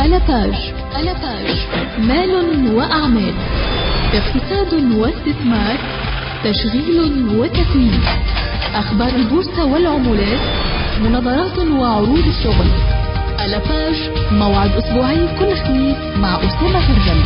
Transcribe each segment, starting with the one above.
ألاباج مال وأعمال، اقتصاد واستثمار، تشغيل وتكوين، أخبار البورصة والعملات، مناظرات وعروض الشغل. ألاباج موعد أسبوعي كل خميس مع أسامة فرجل.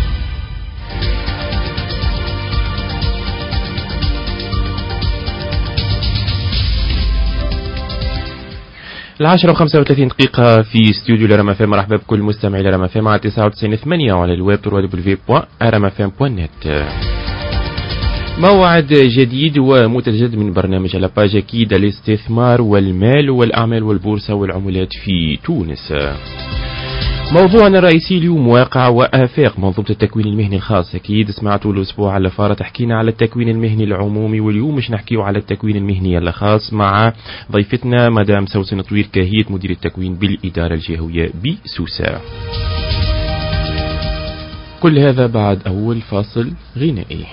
10:35 في استوديو لرما فام. مرحبا بكل مستمعي لرما فام على 99.8 وعلى الويب www.ramafm.net. موعد جديد ومتجدد من برنامج ألاباج، أكيد الاستثمار والمال والأعمال والبورصة والعملات في تونس. موضوعنا الرئيسي اليوم واقع وآفاق منظومة التكوين المهني الخاص. أكيد سمعتوا الأسبوع على فارة حكينا على التكوين المهني العمومي، واليوم مش نحكيو على التكوين المهني الخاص مع ضيفتنا مدام سوسن طويل كاهية مدير التكوين بالإدارة الجهوية بسوسة. كل هذا بعد أول فاصل غنائي.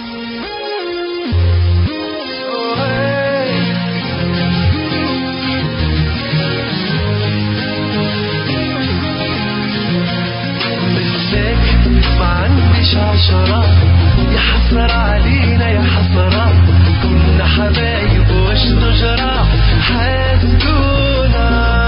عشرة يا حسرة علينا يا حسرة، كنا حبايب واش نجرى، حاسدونا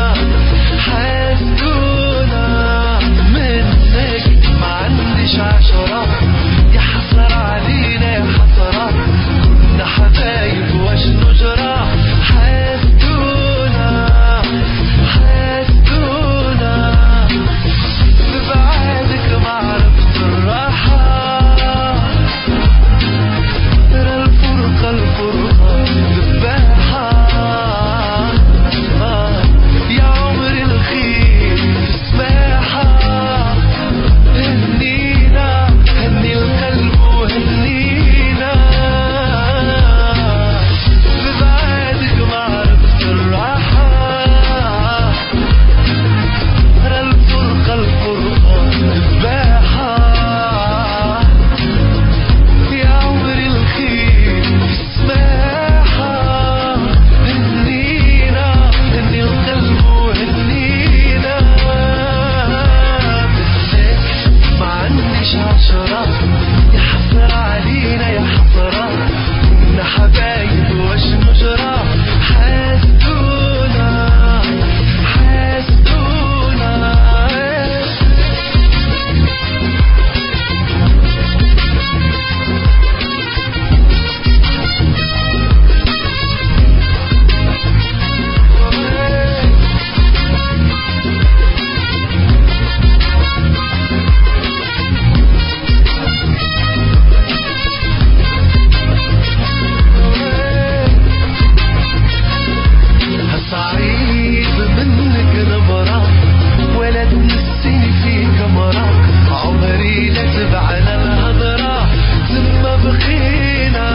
منك ما عنديش عشرة، يا حسرة علينا يا حسرة، كنا حبايب واش نجرى، حاسدونا ببعادك ما عرفت الراحة، الفرقة ذباحة يا عمري الخير تسماحة، هنينا هني القلب وهنينا، ببعادك ما عرفت الراحة، الفرقة ذباحة يا عمري الخير تسماحة، هنينا هني القلب وهنينا، بالسك ما عنديش عشرة، يا حسرة علينا يا حسرة، كنا حبايب واش نجرى، حاسدونا صعيب منك نبرة ولا تنسيني في كمرة، عمري لا تبعنا الهضرة، ثم بقينا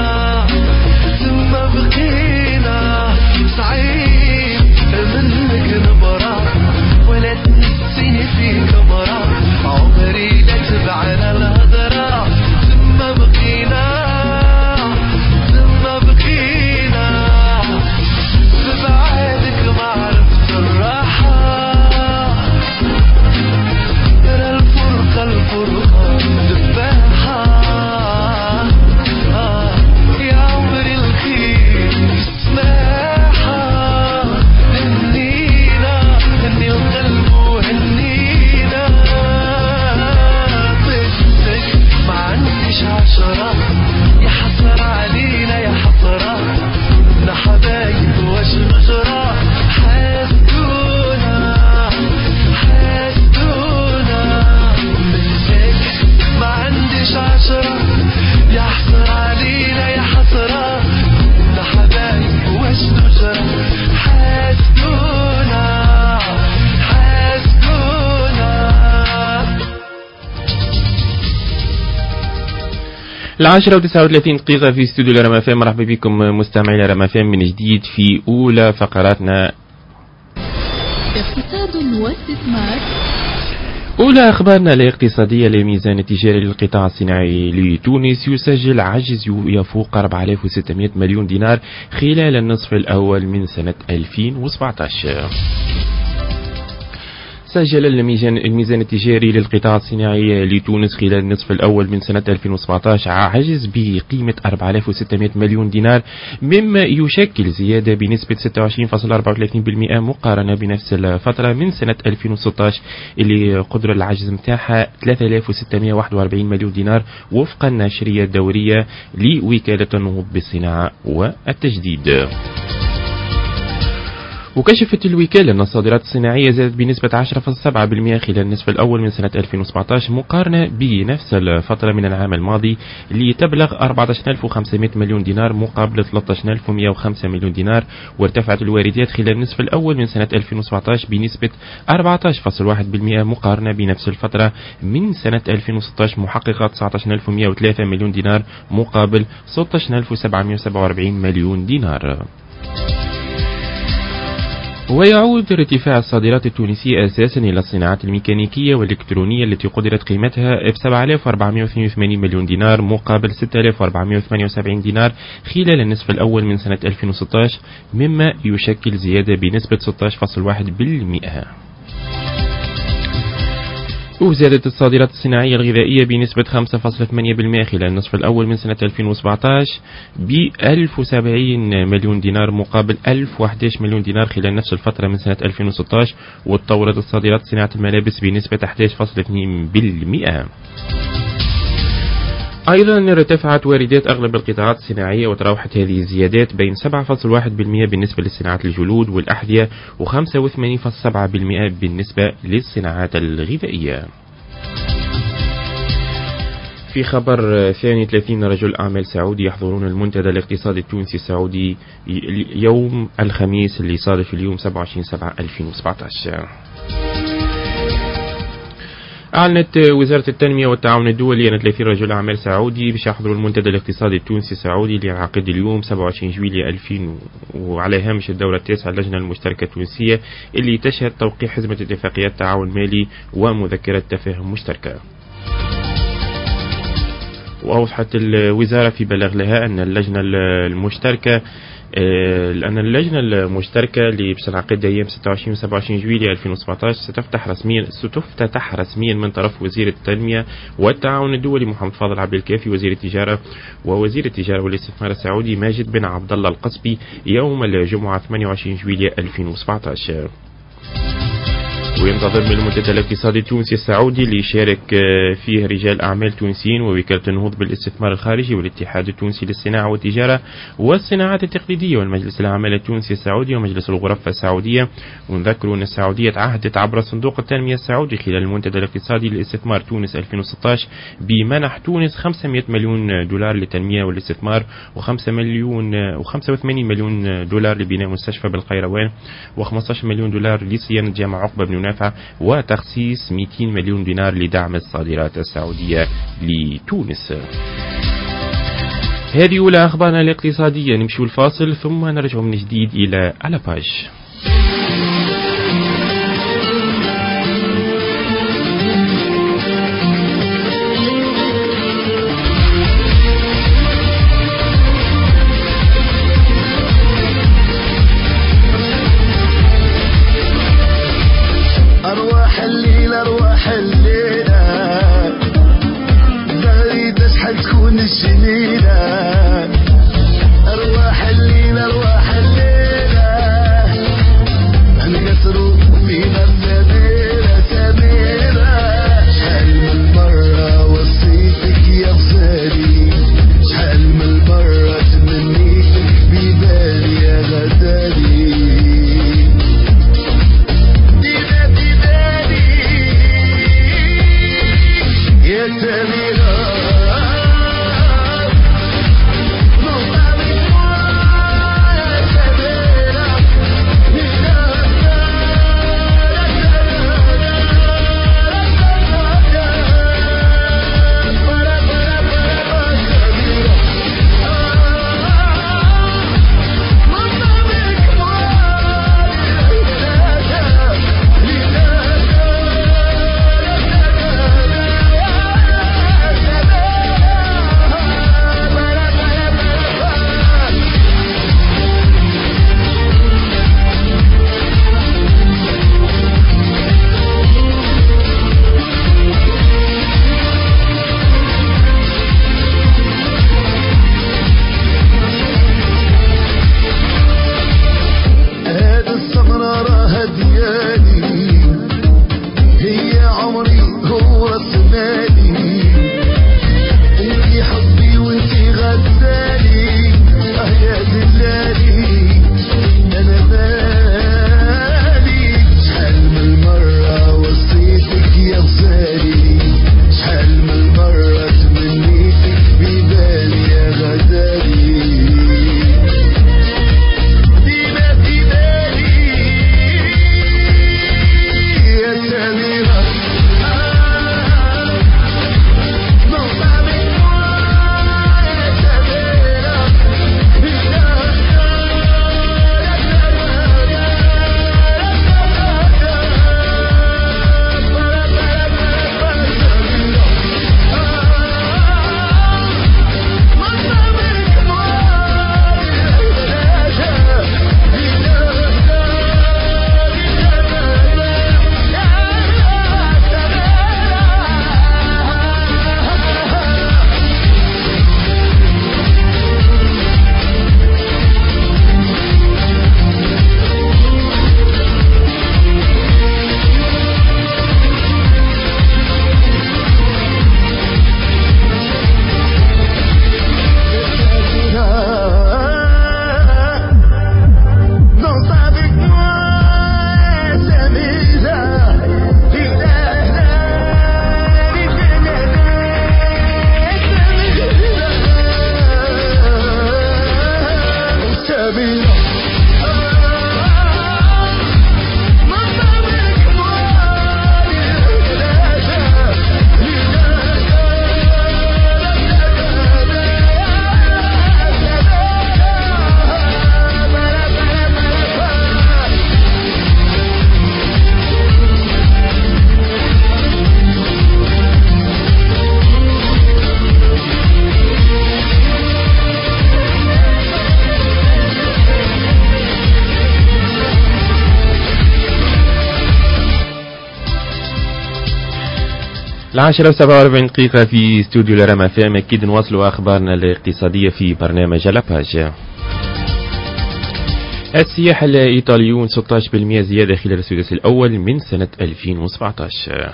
صعيب منك نبرة ولا تنسيني في كمرة، عمري لا تبعنا الهضرة، ثم بقينا ببعادك ما عرفت الراحة، الفرقة ذباحة يا عمري الخير تسماحة، هنينا هني القلب وهنينا، طيبتك ما عنديش عشرة، يا حسرة علينا يا حسرة، كنا حبايب واش نجرى، حاسدونا منك ما عنديش عشرة، يا حسرة علينا يا حسرة، كنا حبايب واش نجرى، حاسدونا 10:39 في استوديو لرما فام. مرحبا بكم مستمعي لرما فام من جديد في أولى فقراتنا اقتصاد واستثمار. أولى أخبارنا الاقتصادية. لميزان التجاري للقطاع الصناعي لتونس يسجل عجز يفوق 4600 مليون دينار خلال النصف الأول من سنة 2017. سجل الميزان التجاري للقطاع الصناعي لتونس خلال النصف الأول من سنة 2017 عجز بقيمة 4600 مليون دينار، مما يشكل زيادة بنسبة 26.34% مقارنة بنفس الفترة من سنة 2016 اللي قدر العجز متاعها 3641 مليون دينار وفق الناشرية الدورية لوكالة النهوض بالصناعة والتجديد. وكشفت الوكالة أن الصادرات الصناعية زادت بنسبة 10.7% خلال النصف الأول من سنة 2017 مقارنة بنفس الفترة من العام الماضي، لتبلغ 14500 مليون دينار مقابل 13105 مليون دينار. وارتفعت الواردات خلال النصف الأول من سنة 2017 بنسبة 14.1% مقارنة بنفس الفترة من سنة 2016 محققة 19103 مليون دينار مقابل 16747 مليون دينار. ويعود ارتفاع الصادرات التونسية أساسا إلى الصناعات الميكانيكية والإلكترونية التي قدرت قيمتها ب 7482 مليون دينار مقابل 6478 دينار خلال النصف الأول من سنة 2016، مما يشكل زيادة بنسبة 16.1%. وزادت الصادرات الصناعية الغذائية بنسبة 5.8% خلال النصف الأول من سنة 2017 ب 1070 مليون دينار مقابل 1011 مليون دينار خلال نفس الفترة من سنة 2016. وتطورت الصادرات صناعة الملابس بنسبة 11.2%. أيضا ارتفعت واردات أغلب القطاعات الصناعية، وتراوحت هذه الزيادات بين 7.1% بالنسبة للصناعات الجلود والأحذية و85.7% بالنسبة للصناعات الغذائية. في خبر ثاني، 30 رجل أعمال سعودي يحضرون المنتدى الاقتصادي التونسي السعودي يوم الخميس اللي صادف اليوم 27/7/2017. أعلنت وزارة التنمية والتعاون الدولي أن 30 رجل أعمال سعودي باش يحضروا المنتدى الاقتصادي التونسي السعودي اللي ينعقد اليوم 27 جويلية 2000 وعلى هامش الدورة التاسعة اللجنة المشتركة التونسية اللي تشهد توقيع حزمة اتفاقيات تعاون مالي ومذكرة تفاهم مشتركة. وأوضحت الوزارة في بلاغ لها أن اللجنة المشتركة اللي بتنعقد أيام 26 و 27 جويلية 2017 ستفتتح رسميا من طرف وزير التنمية والتعاون الدولي محمد فاضل عبد الكافي وزير التجارة ووزير التجارة والاستثمار السعودي ماجد بن عبد الله القصبي يوم الجمعة 28 جويلية 2017. وينتظم المنتدى الاقتصادي التونسي السعودي اللي يشارك فيه رجال أعمال تونسيين ووكالة النهوض بالاستثمار الخارجي والاتحاد التونسي للصناعة والتجارة والصناعات التقليدية والمجلس الأعمال التونسي السعودي ومجلس الغرف السعودية. ونذكروا أن السعودية تعهدت عبر صندوق التنمية السعودي خلال المنتدى الاقتصادي لاستثمار تونس 2016 بمنح تونس 500 مليون دولار للتنمية والاستثمار و85 مليون دولار لبناء مستشفى بالقيروان و15 مليون دولار لصيانة جامع عقبة بن نافع وتخصيص 200 مليون دينار لدعم الصادرات السعودية لتونس. هذه أولى أخبارنا الاقتصادية. نمشي الفاصل ثم نرجع من جديد إلى على باج. 10:47 في استوديو لرما فام. أكيد نواصلوا أخبارنا الاقتصادية في برنامج لاباج. السياح الإيطاليون 16% زيادة خلال السدس الأول من سنة 2017.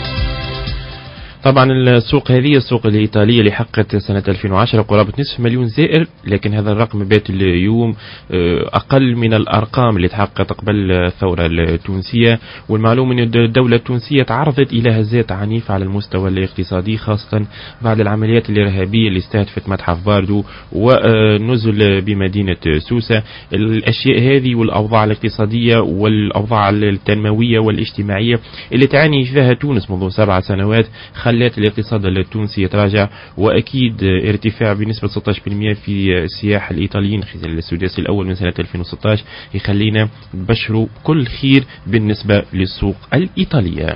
طبعا السوق الإيطالية اللي حققت سنة 2010 قرابة نصف مليون زائر، لكن هذا الرقم بات اليوم أقل من الأرقام اللي تحققت قبل الثورة التونسية. والمعلوم أن الدولة التونسية تعرضت إلى هزات عنيفة على المستوى الاقتصادي، خاصة بعد العمليات الإرهابية اللي استهدفت متحف باردو ونزل بمدينة سوسة. الأشياء هذه والأوضاع الاقتصادية والأوضاع التنموية والاجتماعية اللي تعاني فيها تونس منذ 7 سنوات خلت الاقتصاد التونسي يتراجع، وأكيد ارتفاع بنسبة 16% في السياح الإيطاليين خلال السداس الأول من سنة 2016 يخلينا نبشروا كل خير بالنسبة للسوق الإيطالية.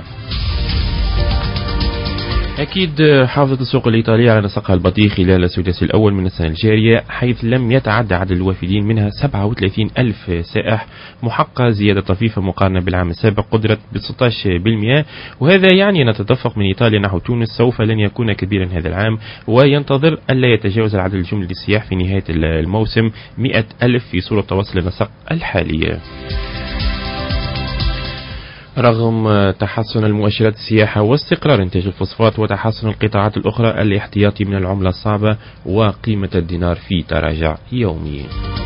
أكيد حافظت السوق الإيطالية على نسقها البطيء خلال السداس الأول من السنة الجارية، حيث لم يتعدى عدد الوافدين منها 37 ألف سائح، محققة زيادة طفيفة مقارنة بالعام السابق قدرت ب 16%. وهذا يعني أن التدفق من إيطاليا نحو تونس سوف لن يكون كبيرا هذا العام، وينتظر ألا يتجاوز العدد الجملي للسياح في نهاية الموسم 100 ألف في صورة تواصل النسق الحالية. رغم تحسن المؤشرات السياحة واستقرار إنتاج الفوسفات وتحسن القطاعات الأخرى، الاحتياطي من العملة الصعبة وقيمة الدينار في تراجع يومي.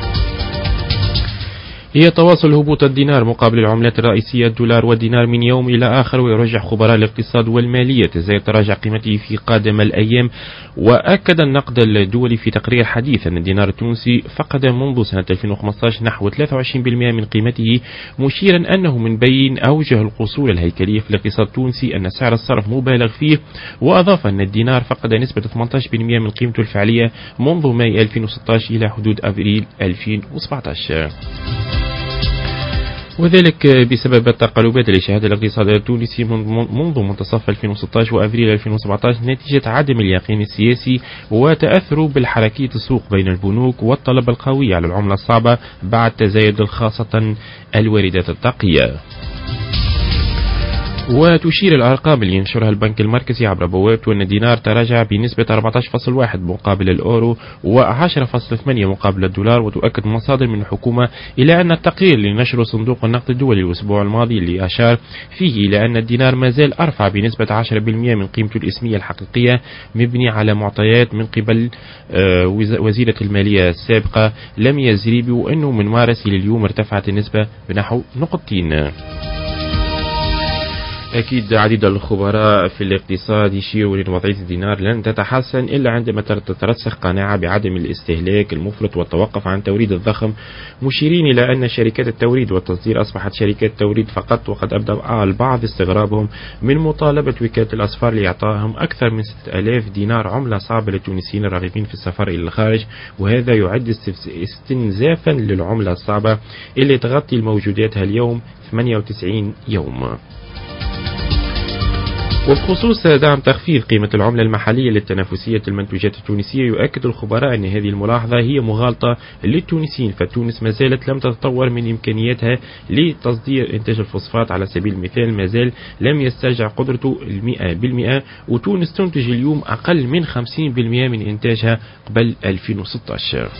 هي تواصل هبوط الدينار مقابل العملات الرئيسية الدولار والدينار من يوم إلى آخر، ويرجح خبراء الاقتصاد والمالية تزايد تراجع قيمته في قادم الأيام. وأكد النقد الدولي في تقرير حديث أن الدينار التونسي فقد منذ سنة 2015 نحو 23% من قيمته، مشيرا أنه من بين أوجه القصور الهيكلية في الاقتصاد التونسي أن سعر الصرف مبالغ فيه. وأضاف أن الدينار فقد نسبة 18% من قيمته الفعلية منذ ماي 2016 إلى حدود أبريل 2017، وذلك بسبب التقلبات اللي شهدها الاقتصاد التونسي منذ منتصف 2016 وأبريل 2017 نتيجة عدم اليقين السياسي وتأثره بالحركية السوق بين البنوك والطلب القوي على العملة الصعبة بعد تزايد خاصة الواردات الطاقية. وتشير الأرقام اللي ينشرها البنك المركزي عبر بوابته أن الدينار تراجع بنسبة 14.1 مقابل الأورو و10.8 مقابل الدولار. وتؤكد مصادر من الحكومة إلى أن التقرير اللي نشره صندوق النقد الدولي الأسبوع الماضي اللي أشار فيه إلى أن الدينار ما زال أرفع بنسبة 10% من قيمته الإسمية الحقيقية، مبني على معطيات من قبل وزيرة المالية السابقة لم يزري، وأنه من مارس إلى اليوم ارتفعت النسبة بنحو نقطتين. أكيد عديد الخبراء في الاقتصاد يشيروا لأن وضعية الدينار لن تتحسن إلا عندما تترسخ قناعة بعدم الاستهلاك المفرط والتوقف عن توريد الضخم، مشيرين إلى أن شركات التوريد والتصدير أصبحت شركات توريد فقط. وقد أبدأ البعض استغرابهم من مطالبة وكالة الأسفار لإعطائهم أكثر من 6000 دينار عملة صعبة للتونسيين الراغبين في السفر إلى الخارج، وهذا يعد استنزافا للعملة الصعبة اللي تغطي الموجوداتها اليوم 98 يوم. وبخصوص دعم تخفيض قيمة العملة المحلية للتنافسية المنتوجات التونسية، يؤكد الخبراء أن هذه الملاحظة هي مغالطة للتونسيين، فتونس ما زالت لم تتطور من إمكانياتها لتصدير إنتاج الفوسفات. على سبيل المثال ما زال لم يسترجع قدرته 100%، وتونس تنتج اليوم أقل من 50% من إنتاجها قبل 2016.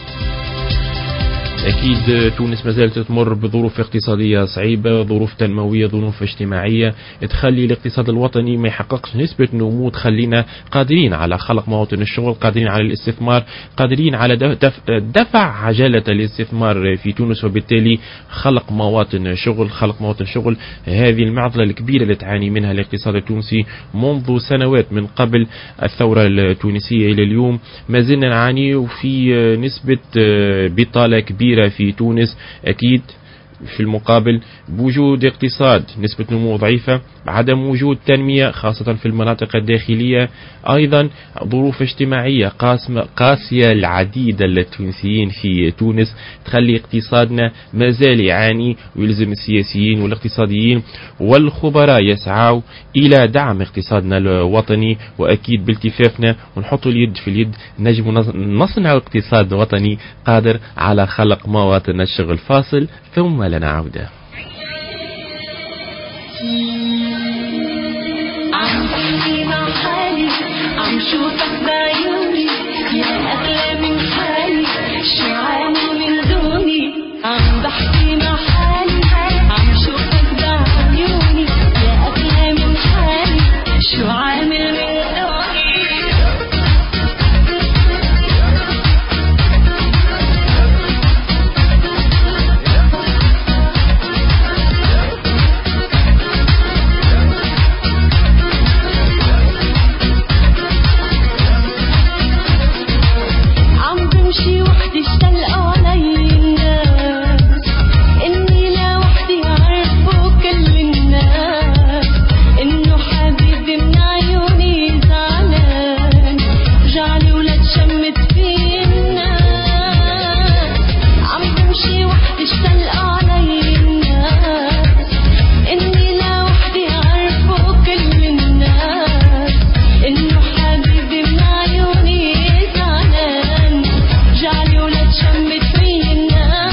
أكيد تونس ما زالت تمر بظروف اقتصادية صعيبة، ظروف تنموية، ظروف اجتماعية تخلي الاقتصاد الوطني ما يحققش نسبة نمو تخلينا قادرين على خلق مواطن الشغل، قادرين على الاستثمار، قادرين على دفع عجلة الاستثمار في تونس، وبالتالي خلق مواطن شغل. هذه المعضلة الكبيرة اللي تعاني منها الاقتصاد التونسي منذ سنوات من قبل الثورة التونسية إلى اليوم. ما زلنا نعاني في نسبة بطالة كبيرة في تونس. أكيد في المقابل بوجود اقتصاد نسبة نمو ضعيفة، عدم وجود تنمية خاصة في المناطق الداخلية، أيضا ظروف اجتماعية قاسية العديد التونسيين في تونس تخلي اقتصادنا ما زال يعاني، ويلزم السياسيين والاقتصاديين والخبراء يسعوا إلى دعم اقتصادنا الوطني. وأكيد بالتفافنا ونحط اليد في اليد نجم نصنع اقتصاد وطني قادر على خلق مواطن الشغل. فاصل ثم لنا عودة. عم تحكي مع شوفك بعيوني يا أغلى من حالي، شو عامل من دوني، عم بحكي مع حالي، عم شوفك بعيوني يا أغلى من حالي، شو عامل من دوني. بمشي وحدي اشتلقوا علي الناس، اني لوحدي عرفوا كل الناس، انه حبيبي من عيوني زعلان، رجعلي ولا تشمت في الناس. عم بمشي وحدي اشتلقوا علي الناس، اني لوحدي عرفوا كل الناس، انه حبيبي من عيوني زعلان، رجعلي ولا تشمت في الناس.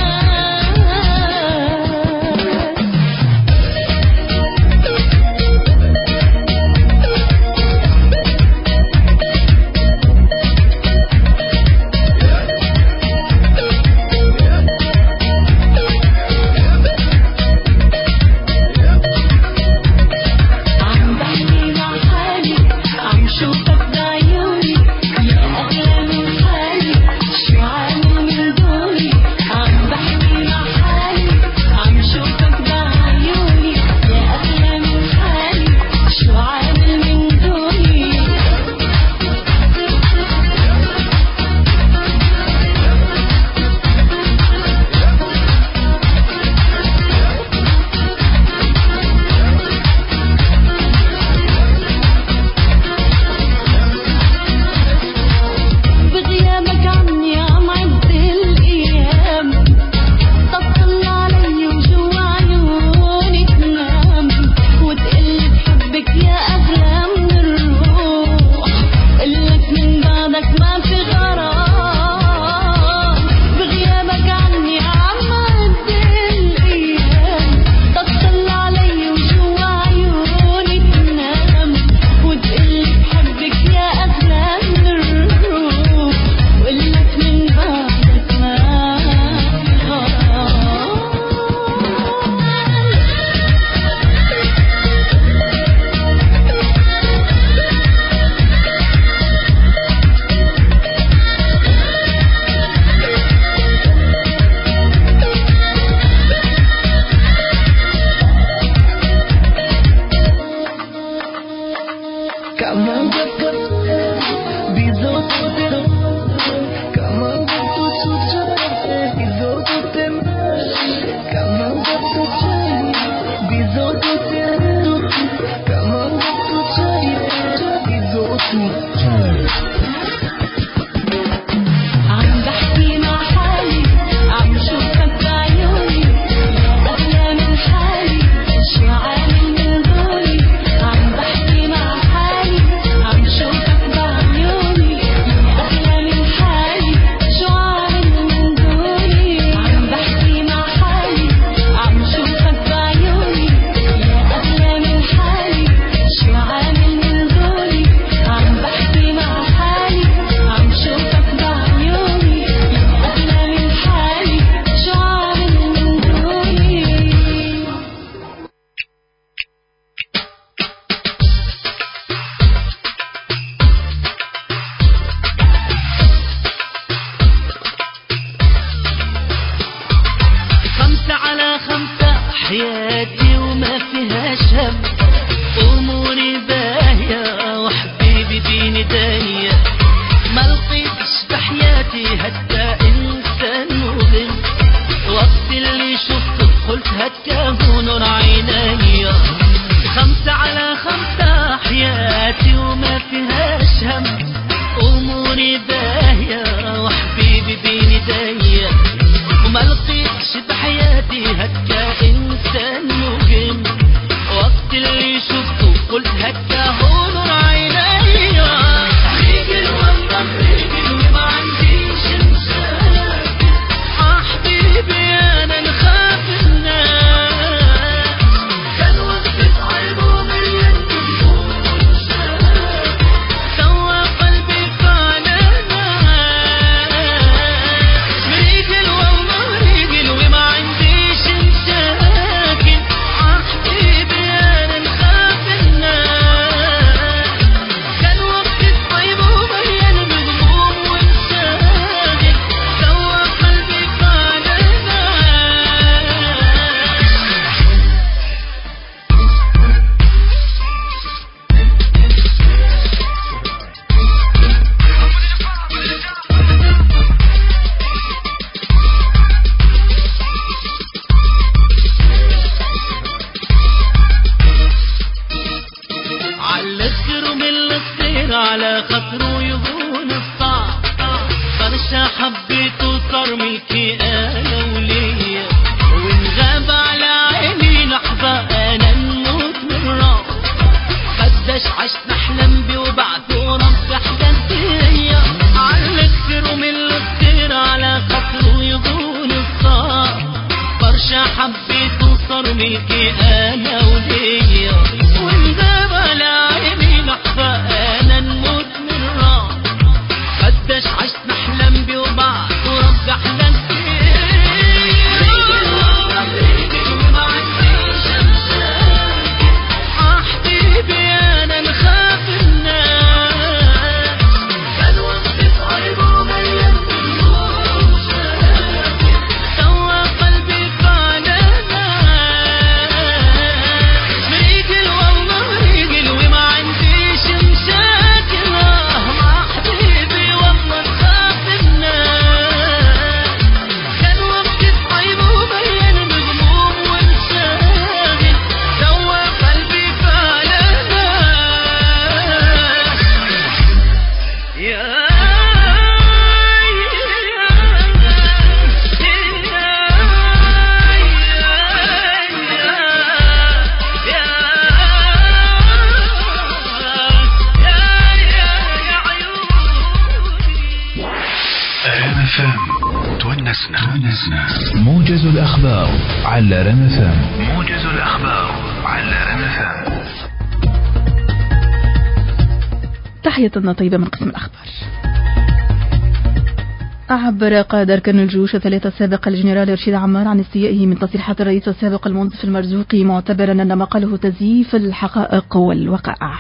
عم بحكي مع حالي، عم شوفك بعيوني يا أغلى من حالي، شو عامل من دوني، عم بحكي مع حالي، عم شوفك بعيوني يا أغلى من حالي، شو عامل من دوني. بغيابك عني عم عد الأيام، تطل علي وجوا عيوني تنام، وتقلي بحبك يا أغلى من الروح، قلك من بعدك ما في غرام. بغيابك عني عم عد الأيام، تطل علي وجوا عيوني تنام، وتقلي بحبك يا أغلى من الروح، وقلك من بعدك ما في غرام. Come on, عم بحكي مع حالي، عم شوفك بعيوني يا أغلى من حالي، شو عامل من دوني، عم بحكي مع حالي، عم شوفك على خاطره يهون الصعب. فرشة حبيته صار ملكي انا وليا، وان غاب على عيني لحظة انا نموت من الرعب. قديش عشت نحلم بيه وبعده رب حلمت هي، على كتير ومن الكتير على خاطره يهون الصعب. فرشة حبيته صار ملكي انا وليا، وان غاب على عيني لحظة انا نموت من الرعب. قديش عشت نحلم بيه وبعده رب حلمت موجز الأخبار على رمفان. موجز الأخبار على رمفان. تحية طيبة من قسم الأخبار. عبر قائد أركان الجيوش الثلاثة السابق الجنرال رشيد عمار عن استيائه من تصريحات الرئيس السابق المنصف المرزوقي، معتبرا أن ما قاله تزييف الحقائق والوقائع.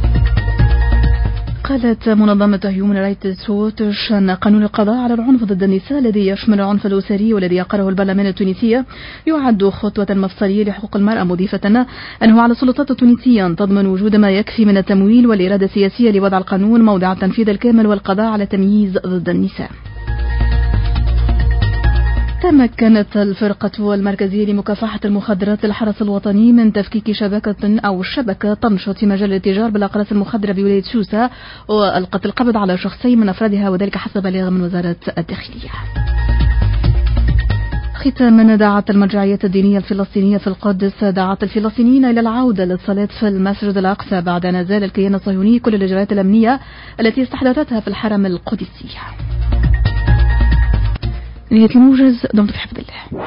قالت منظمة هيومن رايتس ووتش أن قانون القضاء على العنف ضد النساء الذي يشمل العنف الأسري والذي أقره البرلمان التونسي يعد خطوة مفصلية لحقوق المرأة، مضيفة أنه على السلطات التونسية أن تضمن وجود ما يكفي من التمويل والإرادة السياسية لوضع القانون موضع التنفيذ الكامل والقضاء على التمييز ضد النساء. تمكنت الفرقة المركزية لمكافحة المخدرات الحرس الوطني من تفكيك شبكة تنشط في مجال الاتجار بالأقراص المخدرة بولاية سوسة، وألقت القبض على شخصين من أفرادها، وذلك حسب بلاغ من وزارة الداخلية. ختاما، دعت المرجعيات الدينية الفلسطينية في القدس الفلسطينيين إلى العودة للصلاة في المسجد الأقصى بعد أن أزال الكيان الصهيوني كل الإجراءات الأمنية التي استحدثتها في الحرم القدسي. نهاية الموجز، دمتم في حفظ الله.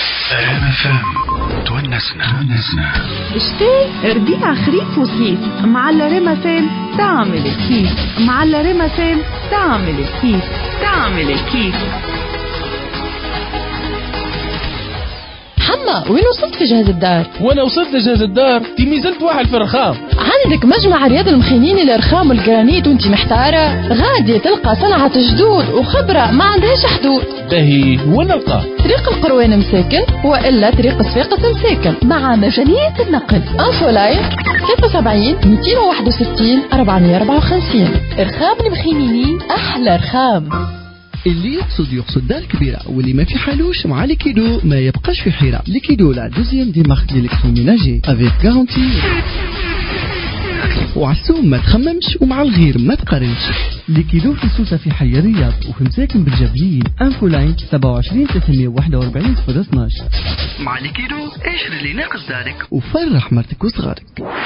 تونسنا. اشتي ربيع خريف وصيف مع الريما فين تعمل كيف، مع الريما فين تعمل كيف. حما، وين وصلت في جهاز الدار؟ وانا وصلت لجهاز الدار مازلت واحد في الرخام. عندك مجمع رياض المخينين للرخام والجرانيت وانتي محتارة؟ غادي تلقى صنعة جدود وخبرة ما عندهاش حدود. باهي، وين نلقى؟ طريق القروان مساكن والا طريق صفاقس مساكن مع مجانية النقل. انفو لاين 73 261 454. رخام المخينين، احلى رخام. اللي يقصد دار كبيرة، واللي ما في حالوش مع ليكيدو ما يبقاش في حيرة. ليكيدو لا دوزيام دي مارك ليلكتروميناجي افيك غارانتي، وعالسوم ما تخممش ومع الغير ما تقارنش. ليكيدو في سوسة في حي الرياض وفي مساكن بالجبلين. انفو لاين 27 341 012. مع ليكيدو اشري اللي ناقص دارك وفرح مرتك وصغارك.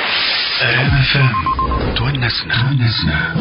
تونسنا.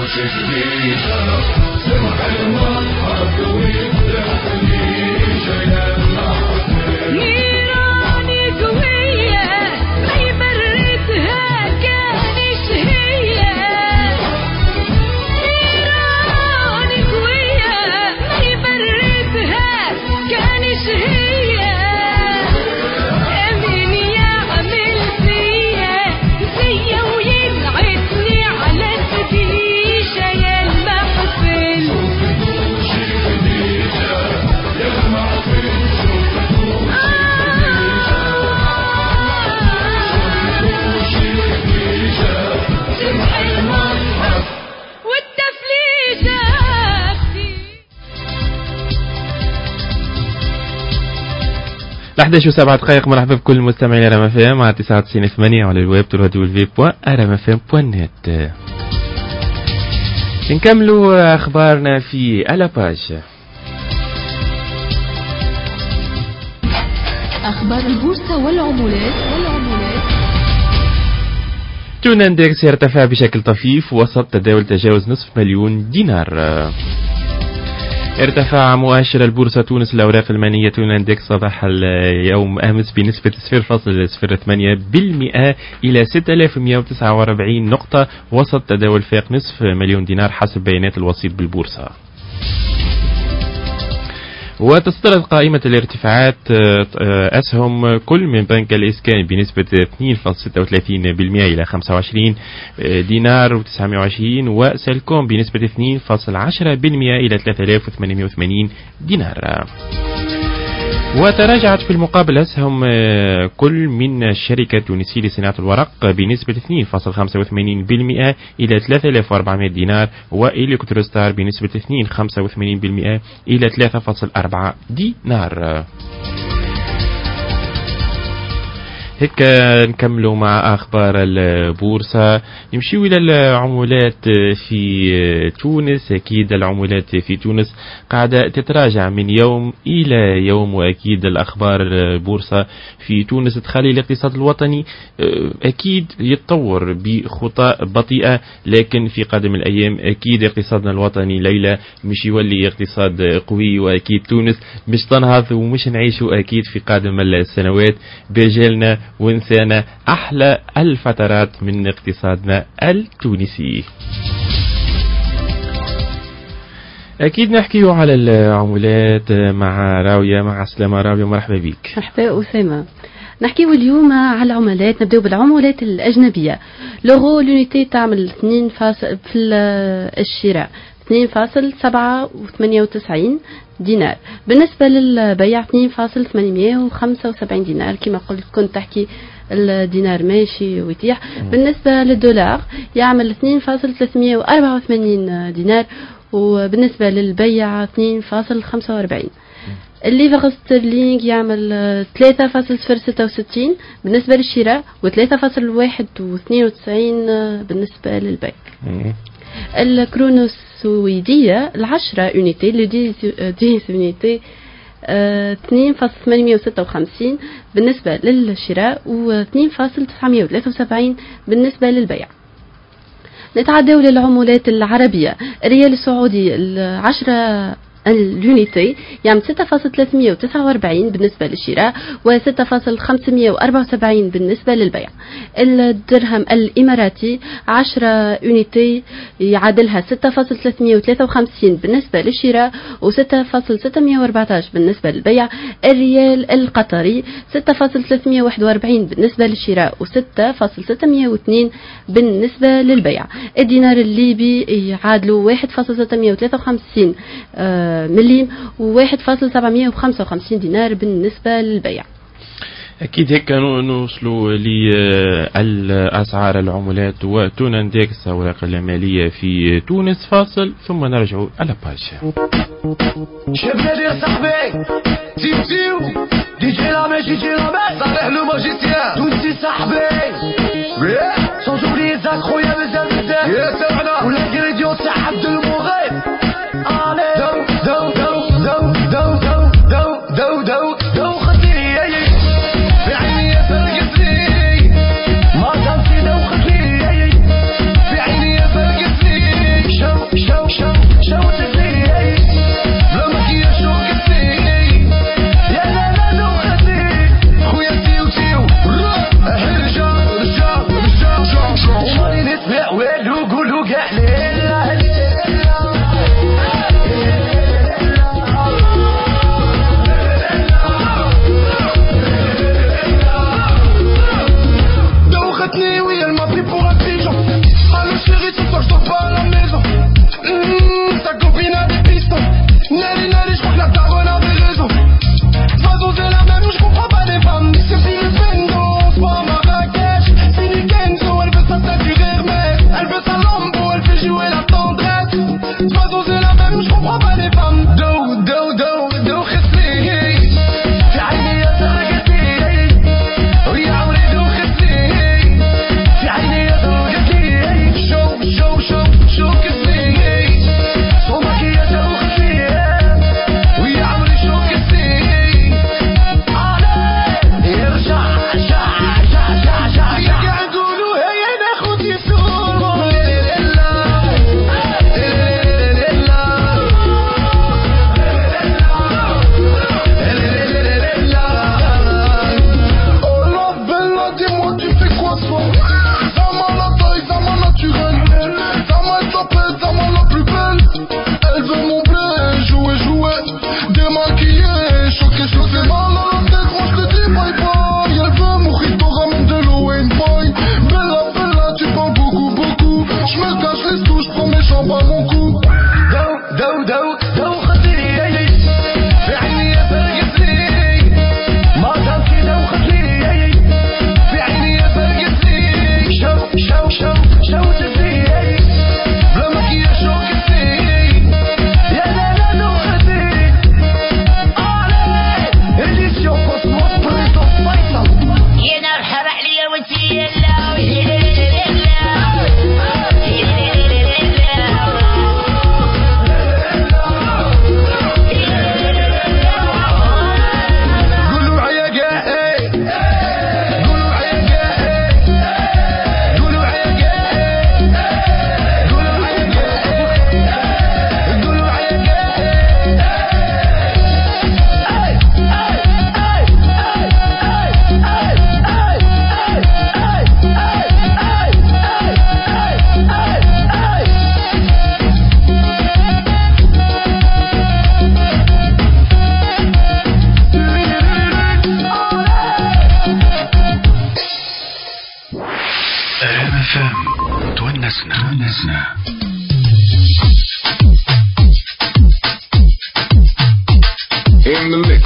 11 و7 دقائق. مرحبا بكل مستمعين رام اف ام على 99.8 على الويب www.rmfm.net. نكملوا اخبارنا في الاباج. اخبار البورصة والعملات. تون اندكس يرتفع بشكل طفيف وسط تداول تجاوز نصف مليون دينار. ارتفع مؤشر البورصة تونس الأوراق المالية تون اندكس صباح اليوم أمس بنسبة 0.08% إلى 6149 نقطة وسط تداول فاق نصف مليون دينار حسب بيانات الوسيط بالبورصة. وتسترد قائمة الارتفاعات أسهم كل من بنك الإسكان بنسبة 2.36% إلى 25 دينار و920 وسلكوم بنسبة 2.10% إلى 3880 دينار. وتراجعت في المقابل أسهم كل من الشركة التونسية لصناعة الورق بنسبة 2.85% إلى 3400 دينار وإلكتروستار بنسبة 2.85% إلى 3.4 دينار. هيك نكملوا مع أخبار البورصة. نمشيو إلى العملات في تونس. أكيد العملات في تونس قاعدة تتراجع من يوم إلى يوم، وأكيد الأخبار البورصة في تونس تخلي الاقتصاد الوطني أكيد يتطور بخطى بطيئة، لكن في قادم الأيام أكيد اقتصادنا الوطني ليلة مش يولي اقتصاد قوي، وأكيد تونس مش تنهض ومش نعيشوا أكيد في قادم السنوات بجالنا ونسانا أحلى الفترات من اقتصادنا التونسي. أكيد نحكيه على العملات مع راوية. مع السلامة راوية، مرحبا بك. مرحبا أسامة. نحكيه اليوم على العملات. نبدأ بالعملات الأجنبية. لورو لونيتي تعمل 2 في الشراء 2.798 دينار. بالنسبة للبيع 2.875 دينار. كما قلت كنت تحكي الدينار ماشي ويطيح. بالنسبة للدولار يعمل 2.384 دينار، وبالنسبة للبيع 2.45. الليفر ستيرلينج يعمل 3.066 بالنسبة للشراء و3.192 بالنسبة للبيع. الكرونو السويدية 10 يونيتي ل 10 يونيتي 2.856 بالنسبة للشراء و 2.973 بالنسبة للبيع. نتعداو للعملات العربية. الريال السعودي 10 اليونيتي يعمل 6.349 بالنسبة للشراء و 6.574 بالنسبة للبيع. الدرهم الإماراتي 10 يونيتي يعادلها 6.353 بالنسبة للشراء و 6.614 بالنسبة للبيع. الريال القطري 6.341 بالنسبة للشراء و 6.602 بالنسبة للبيع. الدينار الليبي يعادلوا 1.653 مليم و 1.755 دينار بالنسبة للبيع. أكيد هيك نوصلوا للأسعار العملات وتون اندكس أوراق المالية في تونس. فاصل ثم نرجع على باشا. شباب يا صاحبي تيو دي جي لامي صالح لو ماجيسيان تونسي صاحبي سون جوبلي زاك خويا بزاف يا سمعنا والانجريديون تاع عبد المغيب. دو خطية في عيني فرقتني ما تنسي دو خطية في عيني فرقتني قولوا قاع ليلة دوختني ويا الماضي pour un pigeon. Allo chérie, ce soir je dors pas à la maison. Ta copine a des pistons. Nelly, je crois que la daronne avait raison. De toute façon c'est la même, je comprends pas les femmes. C'est plus le bendo, on se voit à Marrakech. C'est du Kenzo, elle veut sa ceinture Hermès. Elle veut sa Lambo, elle fait jouer la tendresse. De toute façon c'est la même, je comprends pas les femmes. Do خسلي في عيني يا سرقتي. ويا عمري دو خسلي في عيني يا سرقتي. شو كسلي صومك يا دو خسلي. ويا عمري شو كسلي ارجع قاعد نقولوا هيا ناخد يسور. Dis-moi tu fais quoi ce soir? Zama la taille, Zama naturelle. Zama elle s'appelle Zama la plus belle. Elle veut mon blé, jouer démaquillée, choqué, mal à la tête, moi je te dis bye bye. Elle veut mojito, ramène de l'eau et une paille. Bella, tu parles beaucoup. Je me cache les sous, je prends mes jambes à mon cou. Do خطيري في عيني يا سرقتني. مادام كده وخطيري في عيني يا سرقتني. شو تسلي بلا مكياج شو كسلي. يا لا دو خطيري إديسيون كوسموس بريتو فايصل. يا نار حرق لي وانتي يلا قولوا عيا قاعي قولوا عيا قاعي قولوا عيا قاعي قولوا عيا قاعي قولوا عيا RMFM تونسنا. In the mix.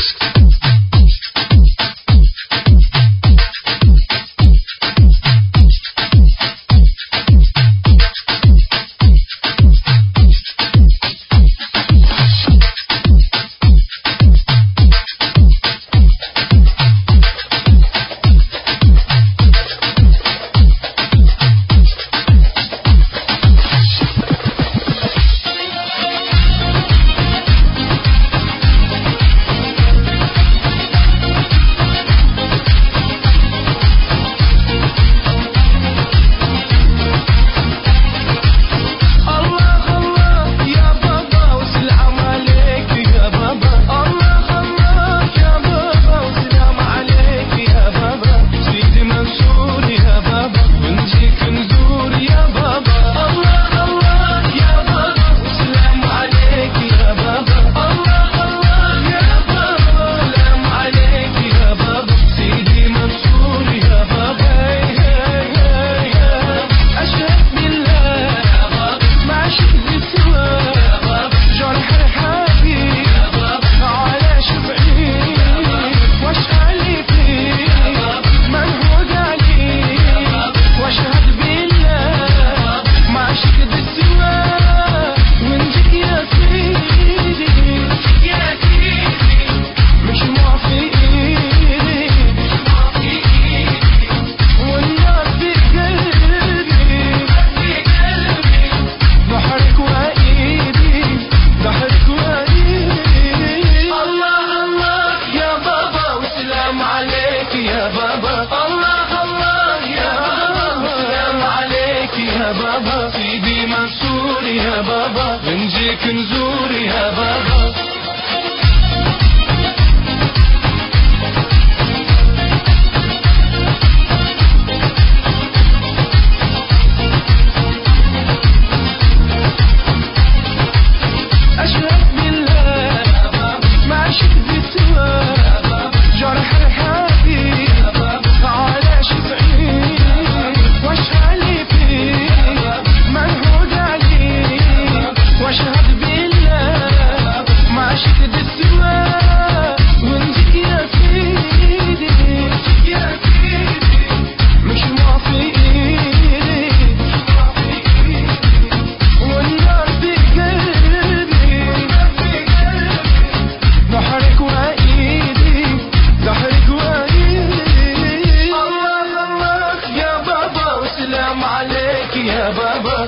نجيك نزور يا بابا.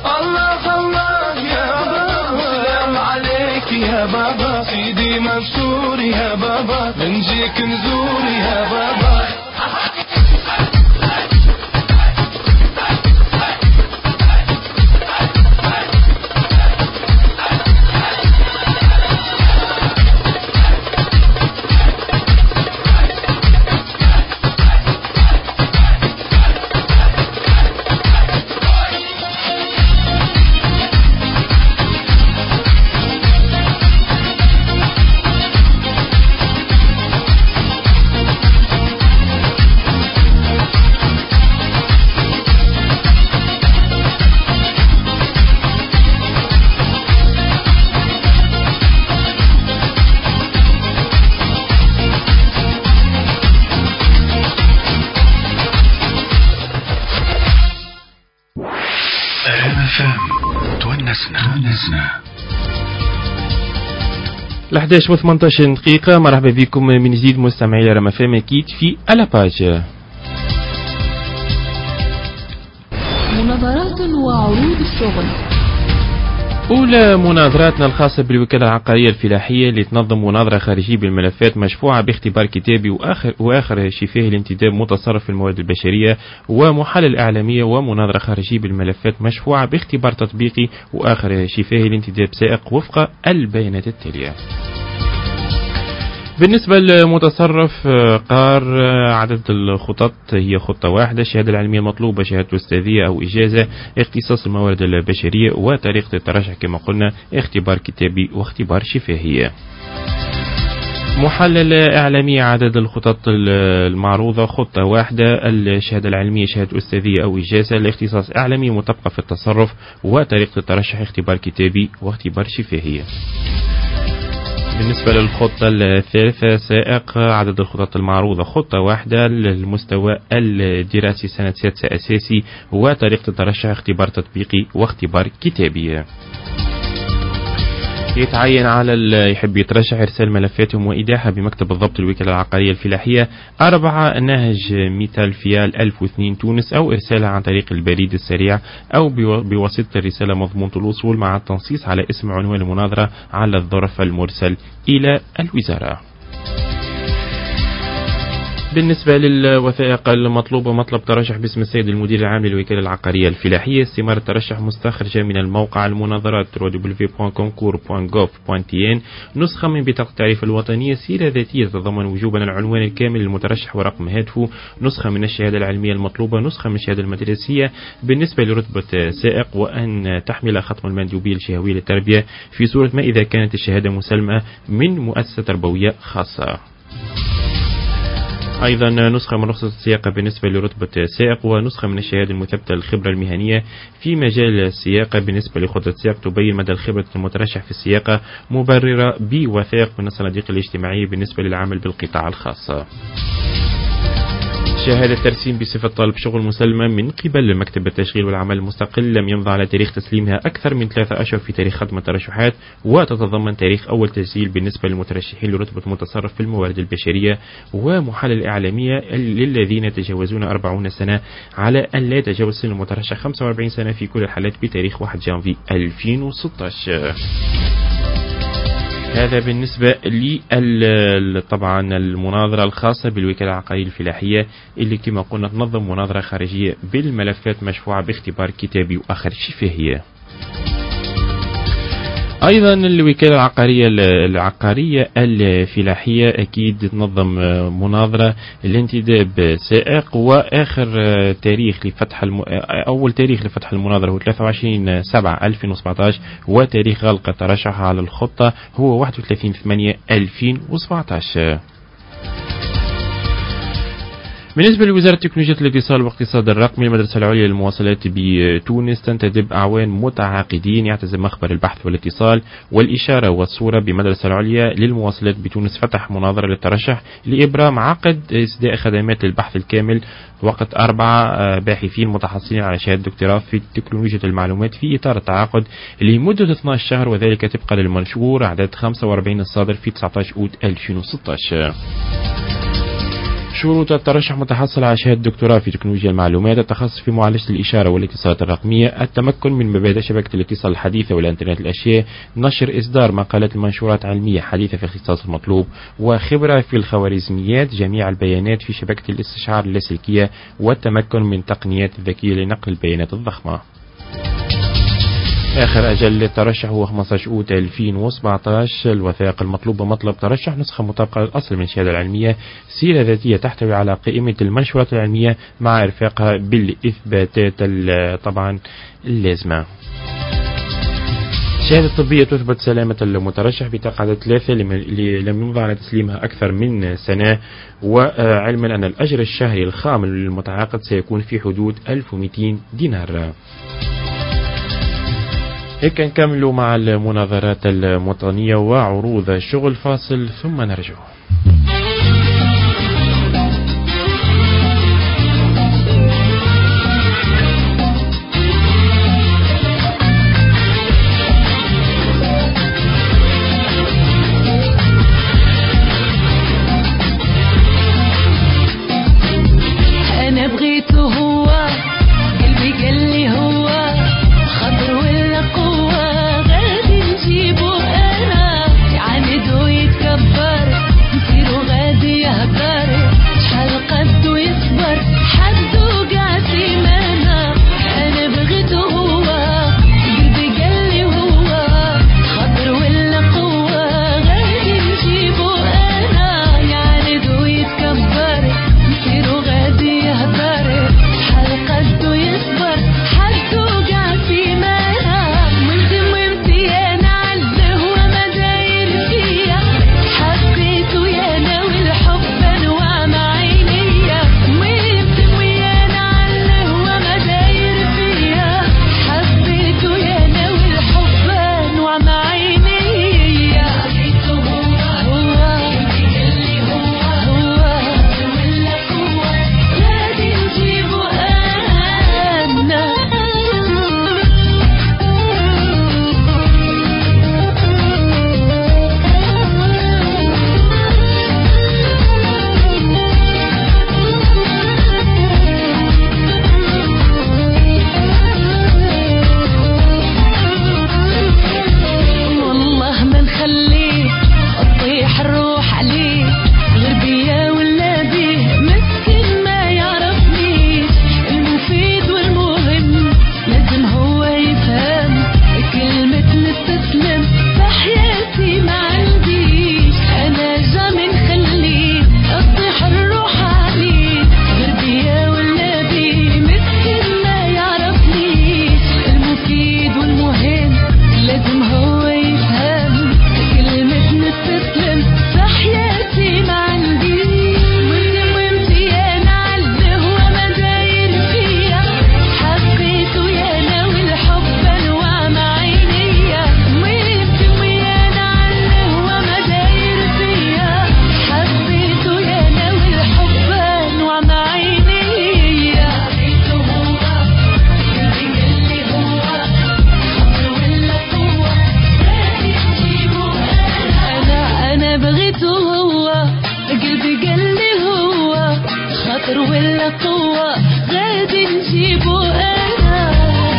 الله الله يا بابا سلام عليك يا بابا سيدي منصور يا بابا بنجيك نزور يا بابا ال11 و18 دقيقة. مرحبا بكم من جديد مستمعي رما فام أكيد في ألاباج. مناظرات وعروض الشغل. أولى مناظراتنا الخاصة بالوكالة العقارية الفلاحية اللي تنظم مناظرة خارجية بالملفات مشفوعة باختبار كتابي وآخر شفاه الانتداب متصرف في الموارد البشرية ومحلل إعلامية، ومناظرة خارجية بالملفات مشفوعة باختبار تطبيقي وآخر شفاه الانتداب سائق وفق البيانات التالية. بالنسبة للمتصرف قار عدد الخطط هي خطة واحدة، الشهادة العلمية المطلوبة شهادة أستاذية أو إجازة، اختصاص الموارد البشرية، وطريقة الترشح كما قلنا اختبار كتابي واختبار شفاهية. محلل إعلامية عدد الخطط المعروضة خطة واحدة، الشهادة العلمية شهادة أستاذية أو إجازة، الاختصاص إعلامي مطبقة في التصرف، وطريقة الترشح اختبار كتابي واختبار شفاهية. بالنسبة للخطة الثالثة سائق عدد الخطط المعروضة خطة واحدة، المستوى الدراسي سنة سادسة أساسي، وطريقة الترشح اختبار تطبيقي واختبار كتابي. يتعين على اللي يحب يترشح إرسال ملفاتهم وإيداعها بمكتب الضبط الوكالة العقارية الفلاحية 4 نهج ميتال فيال 1002 تونس، أو إرسالها عن طريق البريد السريع أو بواسطة الرسالة مضمونة الوصول مع التنصيص على اسم عنوان المناظرة على الظرف المرسل إلى الوزارة. بالنسبة للوثائق المطلوبة مطلب ترشح باسم السيد المدير العام للوكالة العقارية الفلاحية، استمارة ترشح مستخرجة من الموقع المناظرات www.concours.gov.tn، نسخة من بطاقة التعريف الوطنية، سيرة ذاتية تتضمن وجوبا العنوان الكامل للمترشح ورقم هاتفه، نسخة من الشهادة العلمية المطلوبة، نسخة من الشهادة المدرسية بالنسبة لرتبة سائق، وأن تحمل ختم المندوبية الشهوية للتربية في صورة ما إذا كانت الشهادة مسلمة من مؤسسة تربوية خاصة. أيضا نسخة من رخصة السياقة بالنسبة لرتبة سائق، ونسخة من الشهادة المثبتة للخبرة المهنية في مجال السياقة بالنسبة لخطة السياق تبين مدى الخبرة المترشح في السياقة، مبررة بوثائق من الصناديق الاجتماعية بالنسبة للعمل بالقطاع الخاص. شهادة ترسيم بصفة طالب شغل مسلمة من قبل مكتب التشغيل والعمل المستقل، لم يمضى على تاريخ تسليمها أكثر من 3 أشهر في تاريخ ختم الترشحات، وتتضمن تاريخ أول تسجيل بالنسبة للمترشحين لرتبة متصرف في الموارد البشرية ومحلل إعلامية للذين يتجاوزون 40 سنة، على أن لا يتجاوز سن المترشح 45 سنة في كل الحالات بتاريخ 1 جانفي 2016. هذا بالنسبة لي طبعا المناظرة الخاصة بالوكالة العقارية الفلاحية اللي كما قلنا تنظم مناظرة خارجية بالملفات مشفوعة باختبار كتابي وآخر شفاهية. أيضا الوكالة العقارية الفلاحية أكيد تنظم مناظرة لانتداب سائق، وآخر تاريخ لفتح أول تاريخ لفتح المناظرة هو 23/7/2017، وتاريخ غلق الترشح على الخطة هو 31/8/2017. بالنسبة لوزارة تكنولوجيا الاتصال والاقتصاد الرقمي، المدرسة العليا للمواصلات بتونس تنتدب أعوان متعاقدين يعتزم مخبر البحث والاتصال والإشارة والصورة بمدرسة العليا للمواصلات بتونس فتح مناظرة للترشح لإبرام عقد إسداء خدمات البحث الكامل وقت 4 باحثين متحصلين على شهادة دكتوراه في تكنولوجيا المعلومات في إطار التعاقد لمدة 12 شهر، وذلك طبقا للمنشور عدد 45 الصادر في 19 أوت 2016. شروط الترشح متحصل على شهادة دكتوراه في تكنولوجيا المعلومات، التخصص في معالجة الإشارة والاتصالات الرقمية، التمكن من مبادئ شبكة الاتصال الحديثة والإنترنت الأشياء، نشر إصدار مقالات المنشورات علمية حديثة في الاختصاص المطلوب، وخبرة في الخوارزميات جميع البيانات في شبكة الاستشعار اللاسلكية، والتمكن من تقنيات ذكية لنقل البيانات الضخمة. آخر أجل للترشح هو 15 أوت 2017. الوثائق المطلوبة: مطلب ترشح، نسخة مطابقة للأصل من الشهادة العلمية، سيرة ذاتية تحتوي على قائمة المنشورات العلمية مع إرفاقها بالإثباتات طبعا اللازمة. شهادة طبية تثبت سلامة المترشح، بطاقة عدد 3 لم يمضى على تسليمها أكثر من سنة، وعلما أن الأجر الشهري الخام للمتعاقد سيكون في حدود 1200 دينار. هيك نكملوا مع المناظرات الوطنية وعروض شغل فاصل ثم نرجع. أنا بغيته هو قلبي قال لي هو خضر ولا قوة غادي نجيبه أنا يعاند ويتكبر نصيرو غادي يهبر شحال قدو يصبر حدو قاع في مانا. أنا بغيته هو قلبي قال لي هو خضر ولا قوة غادي نجيبه أنا يعاند ويتكبر نصيرو غادي يهبر شحال قدو يصبر حدو قاع في مانا. وانتي انا عالله وما داير فيا حبيته يا انا والحب انواع مع عينيا. وانتي انا عالله وما داير فيا حبيته يا انا والحب انواع مع عينيا. حبيته هو اللي هو ولا قوة غادي نجيبه أنا. والله ما نخليه تطيح الروح عليه غير بيا ولا بيه مسكين ما يعرفنيش. المفيد والمهم لازم هو يفهم كلمة نستسلم في حياتي ما عنديش. أنا جامي نخليه تطيح الروح عليه غير بيا ولا بيه مسكين ما يعرفنيش. المفيد والمهم لازم هو يفهم كلمة نستسلم في حياتي ما عنديش. وانتي انا عالله وما داير فيا حبيته يا انا والحب انواع مع عينيا. وانتي انا عالله وما داير فيا حبيته يا انا والحب انواع مع عينيا. حبيته هو قلبي قال لي هو خضر ولا قوة غادي نجيبه أنا بغيته هو قلبي قال لي هو خطر ولا قوة غادي نجيبه أنا.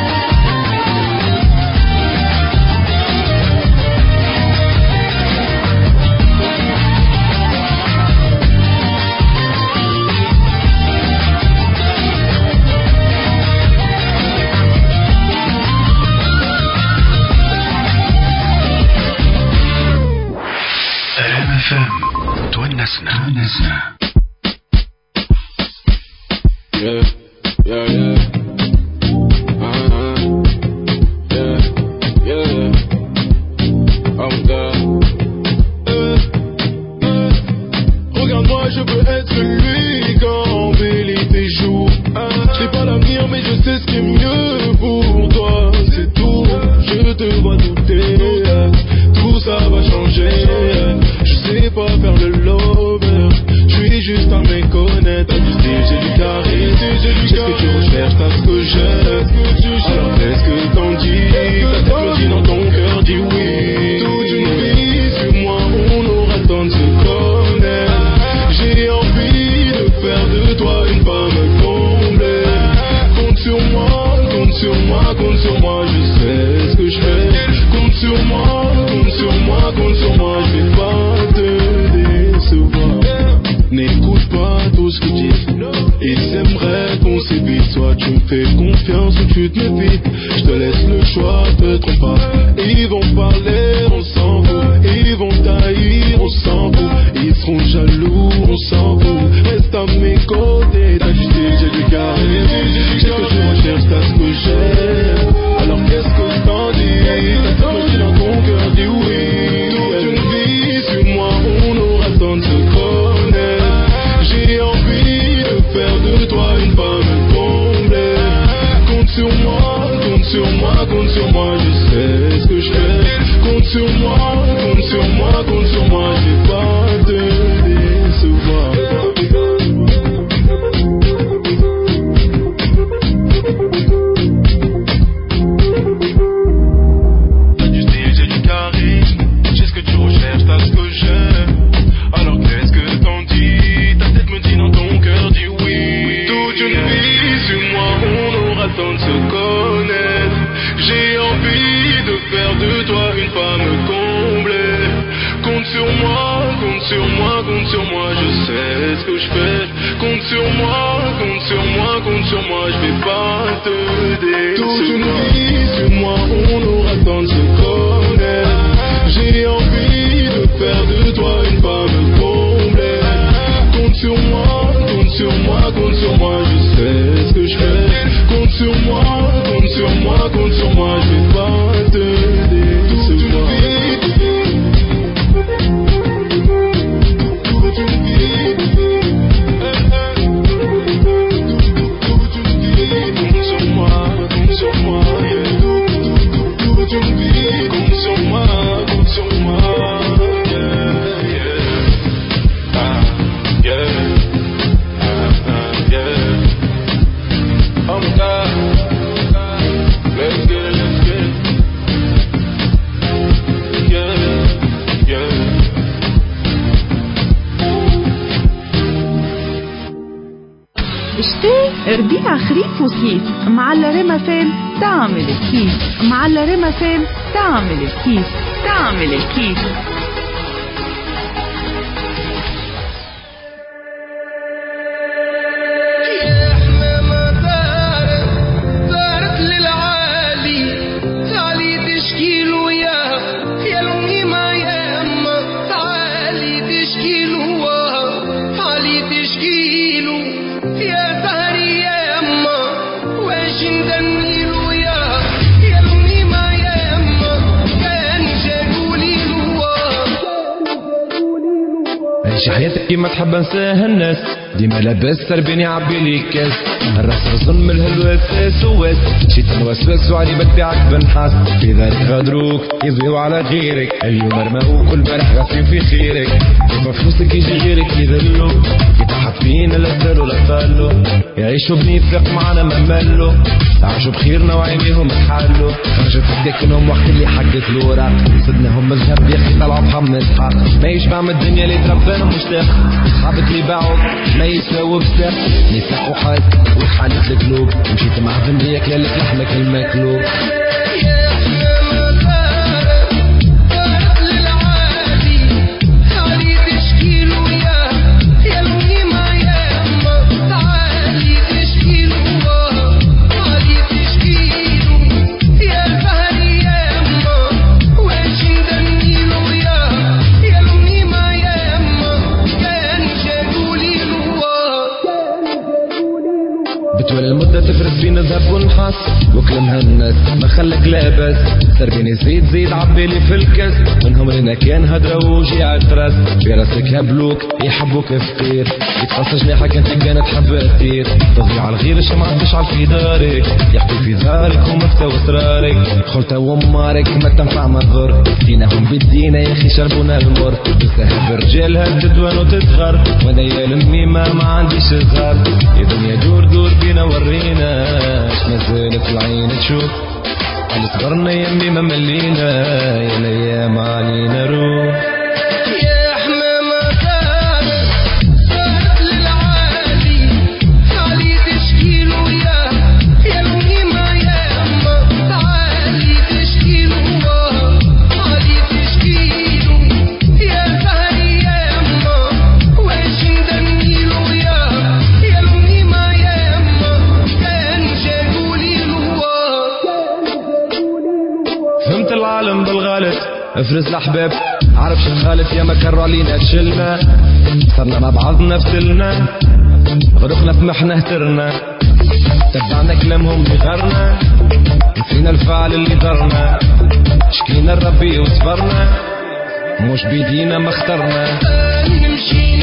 RMFM تونسنا. Regarde-moi, je peux être lui quand en vérité joue. Je sais pas l'avenir, mais je sais ce qui est mieux pour toi. C'est tout, je te vois douter. Tout ça va changer. Je sais pas faire le lover. Je suis juste à méconnaître. J'ai du charisme, j'ai ce que tu recherches, t'as ce que j'aime. Alors fais ce que t'en dis. Ta tête me dit dans ton cœur, dis oui. Toute une vie, suis-moi, on aura le temps de se connaître. J'ai envie de tu te méfies. Je te laisse le choix, te trompe pas. Ils vont parler, on s'en fout. Ils vont taillir, on s'en fout. Ils seront jaloux, on s'en fout. Reste à mes côtés, t'as du style, j'ai du charisme. J'ai ce que tu recherches, t'as ce que j'aime. Alors qu'est-ce que je t'en dis? T'as ce que dans ton cœur, dis oui. Toute une vie sur moi, on aura le temps de se connaître. J'ai envie de faire de toi une femme complète. Compte sur moi, compte sur moi, compte sur moi, je sais ce que je fais. Compte sur moi, compte sur moi, compte sur moi, je vais pas te décevoir. De se connaître, j'ai envie de faire de toi une femme complète. Compte sur moi, compte sur moi, compte sur moi, je sais ce que je fais. Compte sur moi, compte sur moi, compte sur moi, je vais pas te décevoir. Toute une vie sur moi, on aura le temps de se connaître. J'ai envie de faire de toi une femme complète. Compte sur moi, compte sur moi, compte sur moi, je sais ce que je fais. Compte sur moi, compte sur moi, compte sur moi, je vais pas te décevoir. Toute une vie, compte sur moi, yeah. Toute une vie, compte sur moi, yeah, yeah. Yeah. Oh my God, let's get it, yeah, yeah. شتي ربيع خريف وصيف مع الريما فام تعمل الكيف. مع الريما فام تعمل الكيف. تعمل الكيف. عيش حياتك كيما تحب انساها الناس ديما لاباس سربيني عبي لي كاس الراس الظلم الهلوساس واس شيت الوسواس وعلي بتبيعك بنحاس في ذلك غدروك يضيعوا على غيرك اليوم رماوك والبارح غاسين في خيرك كيف فلوسك يجي غيرك يذلو كي تحط فينا لا سالو لا طالو يعيشوا بنفاق معنا ما مالو عاشوا بخيرنا وعينيهم تحالوا خرجت سكنهم وقت اللي حقت الوراق صدناهم بالذهب يا اخي طلعوا بحم اسحاق ما يشبع من الدنيا اللي تربانا مشتاق صحابك اللي باعوك ما يساووا بساق نساق وحاس وحالت القلوب مشيت مع ذنبيك لك لحمك المكلوب بتولى المدة تفرز بين ذهب ونحاس وكلمها الناس ما خلك لاباس سربيني زيد عبيلي في الكاس منهم لنا كان هدرة وجيع التراس براسك هبلوك يحبوك فقير يتقص جناحك انت كانت حبة كتير تضيع الغير الشمعة تشعل في دارك يحكي في دارك ومفتى واسرارك خلطة ومارك ما تنفع ما تضر دينهم بالدين يا اخي شربونا المر تسهل برجالها تدوان وتتغر وانا يا لمي ما عنديش صغار يا دنيا دور بينا ورينا اش مازالت العين تشوف اللي صبرنا يمي ما ملينا يا الايام علينا روح فهمت العالم بالغلط افرز الأحباب عارف شغالت يا ما كروا علينا تشلنا صرنا مع بعضنا فتلنا غرقنا في محنة اهترنا تبعنا كلامهم بغرنا نسينا الفعل اللي ضرنا شكينا الربي وصبرنا مش بيدينا ما اخترنا نمشي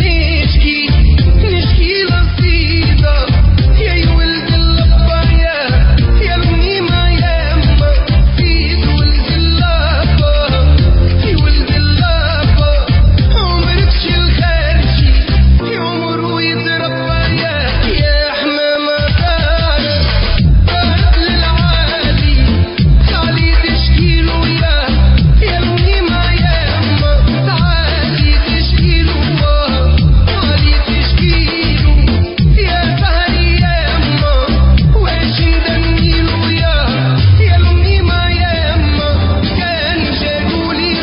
نشكي لصيدة يا يولد اللبايا يا النيمة يا أما سيد ولد اللابا يا ولد اللابا عمرك شي الخارجي يا عمره يتربى يا حمامة دارت للعالي تعالي تشكيله يا النيمة يا أما تعالي تشكيله تعالي تشكيله يا سهري يا أما واش ندنيله يا النيمة يا أما كان جابولي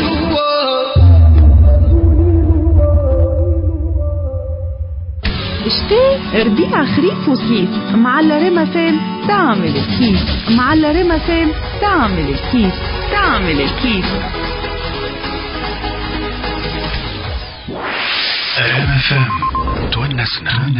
شتي ربيع خريف وصيف مع الريما فام تعمل الكيف مع الريما فام تعمل الكيف تعمل الكيف. RMFM تونسنا.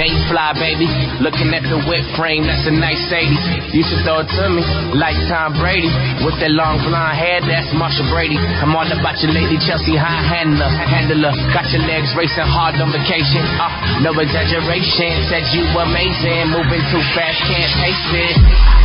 Game fly, baby. Looking at the whip frame, that's a nice 80s. You should throw it to me like Tom Brady. With that long blonde hair, that's Marsha Brady. I'm all about your lady Chelsea high handler. Got your legs racing hard on vacation. No exaggeration. Said you amazing. Moving too fast, can't taste it.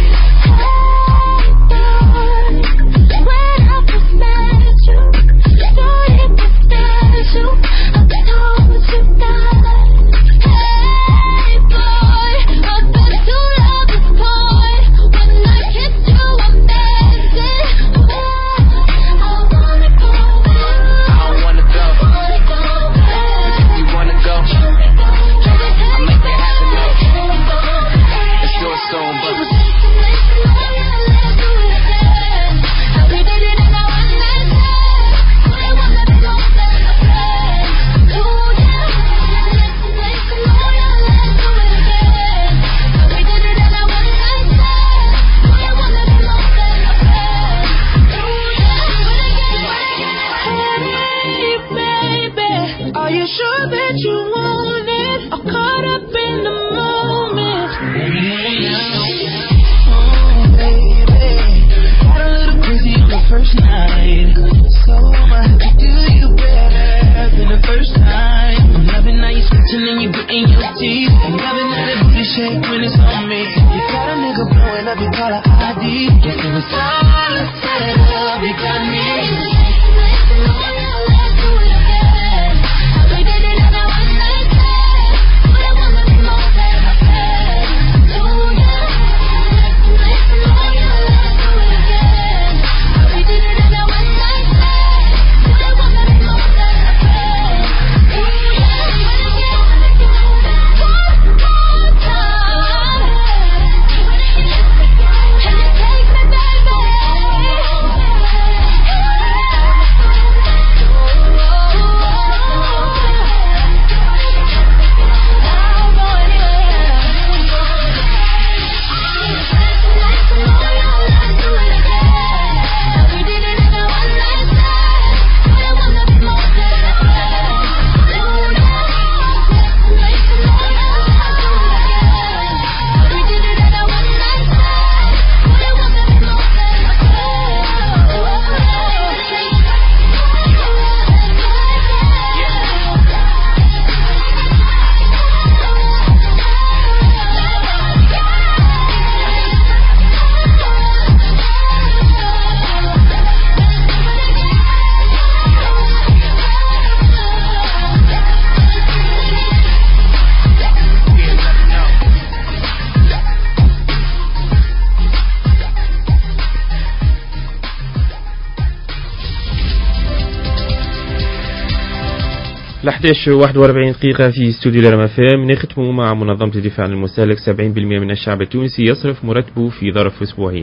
لحداش 41 دقيقة في استوديو الرما فام. نختم مع منظمة الدفاع عن المستهلك. 70% من الشعب التونسي يصرف مرتبه في ظرف أسبوعين.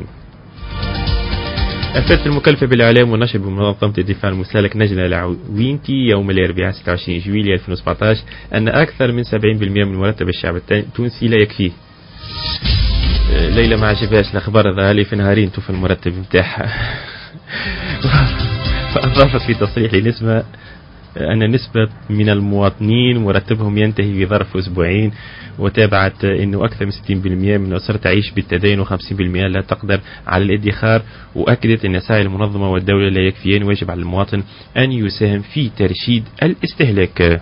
أفادت المكلفة بالإعلام والنشر بمنظمة الدفاع عن المستهلك نجلة العوينتي يوم الأربعاء 26 جويلية 2017 أن أكثر من 70% من مرتب الشعب التونسي لا يكفيه. ليلى ما عجبهاش الأخبار، ظهر لي في نهارين توفى المرتب متاعها. فأضافت في تصريح لنسمة أن نسبة من المواطنين مرتبهم ينتهي في ظرف أسبوعين، وتابعت أنه أكثر من 60% من الأسر تعيش بالتدين و50% لا تقدر على الادخار، وأكدت أن سعي المنظمة والدولة لا يكفيان، ويجب على المواطن أن يساهم في ترشيد الاستهلاك.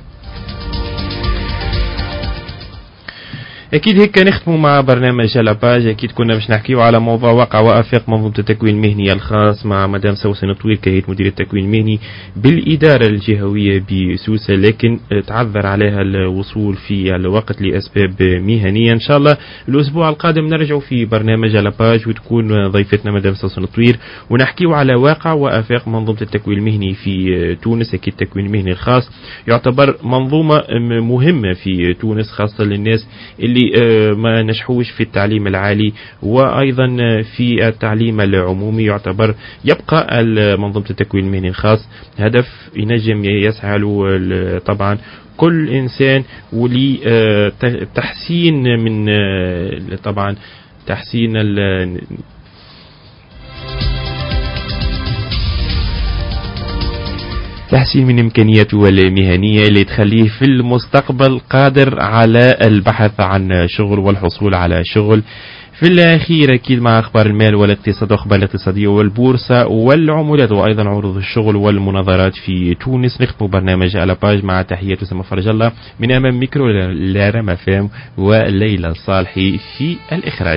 أكيد هيك نختموا مع برنامج لاباج. أكيد كنا باش نحكيو على موضوع واقع وآفاق منظومة التكوين المهني الخاص مع مدام سوسن طويل كهيئة مدير التكوين المهني بالإدارة الجهوية بسوسة، لكن تعذر عليها الوصول في الوقت لأسباب مهنية. إن شاء الله الأسبوع القادم نرجع في برنامج لاباج وتكون ضيفتنا مدام سوسن طويل ونحكيو على واقع وآفاق منظومة التكوين المهني في تونس. أكيد التكوين المهني الخاص يعتبر منظومة مهمة في تونس، خاصة للناس اللي ما نجحوش في التعليم العالي وأيضا في التعليم العمومي. يعتبر يبقى منظومة التكوين المهني الخاص هدف ينجم يسعى له طبعا كل إنسان، ولي تحسين من طبعا تحسين تحسين من إمكانياته المهنية اللي تخليه في المستقبل قادر على البحث عن شغل والحصول على شغل. في الأخير أكيد مع أخبار المال والاقتصاد وأخبار الاقتصادية والبورصة والعملات وأيضا عروض الشغل والمناظرات في تونس. نختم برنامج على باج مع تحية أسامة فرج الله من أمام ميكرو لارم فام وليلى الصالحي في الإخراج.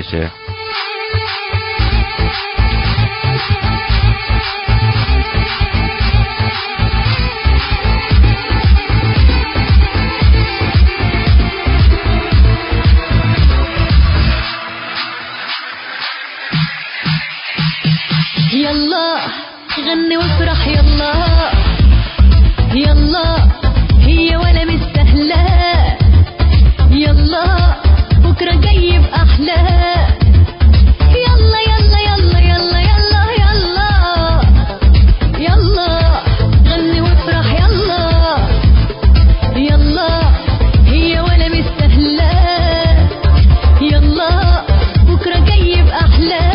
يلا غني وافرح يلا يلا هي ولا مستهلة يلا بكرة جاي بأحلى يلا يلا يلا يلا يلا يلا يلا غني وافرح يلا يلا هي ولا مستهلة يلا بكرة جاي بأحلى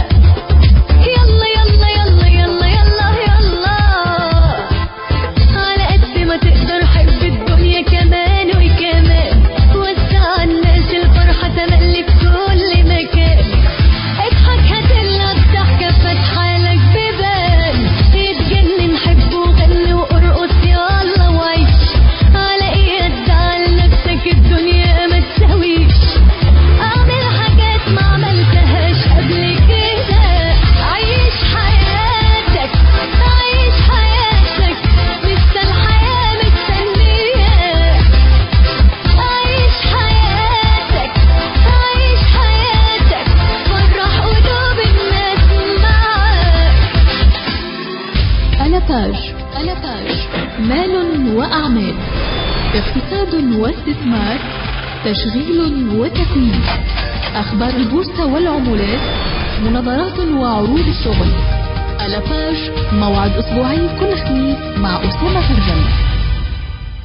مال وأعمال، اقتصاد واستثمار، تشغيل وتكوين، أخبار البورصة والعملات، مناظرات وعروض الشغل. ألاباج موعد أسبوعي كل خميس مع أسامة فرجل.